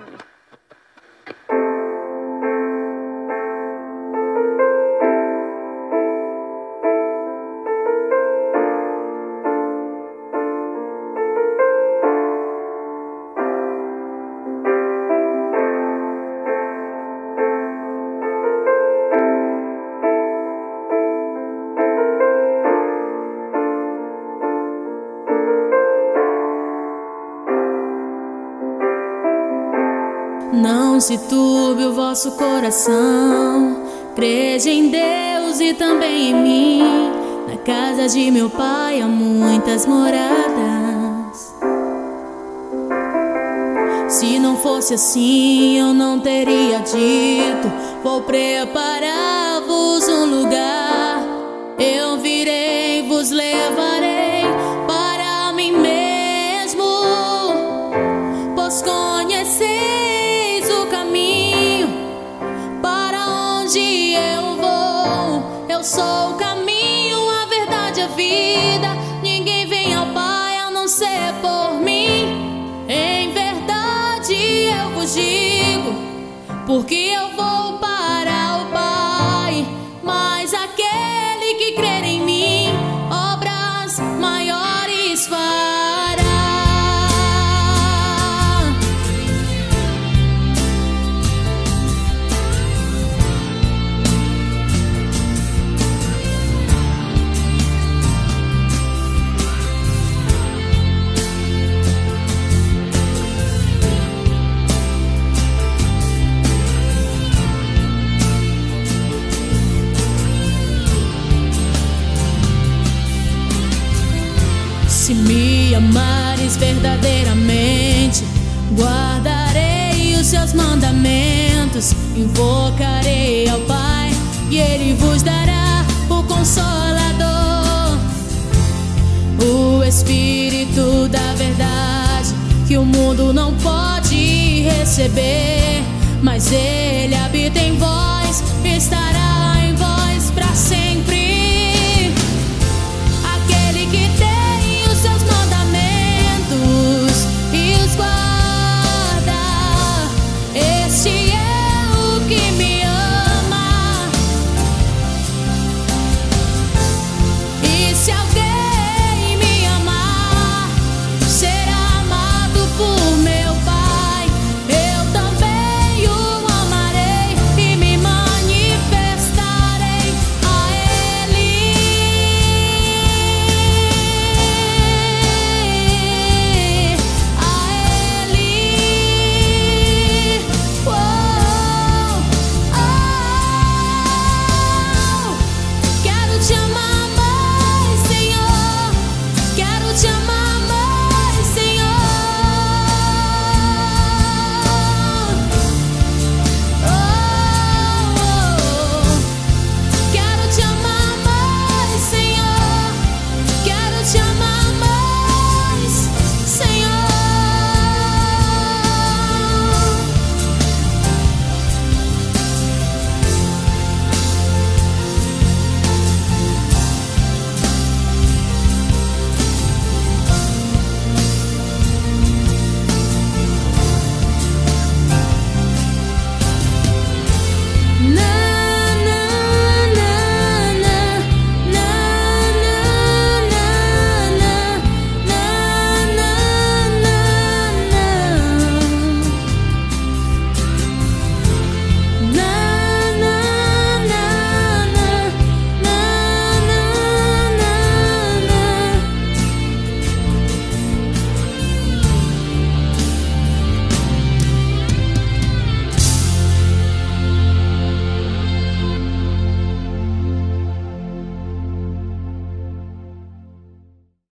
Não se turbe o vosso coração, crede em Deus e também em mim. Na casa de meu pai há muitas moradas. Se não fosse assim eu não teria dito: vou preparar-vos um lugar. Eu virei, vos levarei para mim mesmo, pois conheceis o caminho para onde eu vou. Eu sou o caminho, a verdade e a vida. Ninguém vem ao Pai a não ser por mim. Em verdade eu vos digo, porque eu vou para o Pai. Mas aquele que crer em mim, obras maiores fará. Se me amares verdadeiramente, guardarei os seus mandamentos. Invocarei ao Pai e Ele vos dará o Consolador, o Espírito da verdade, que o mundo não pode receber, mas Ele habita em vós, está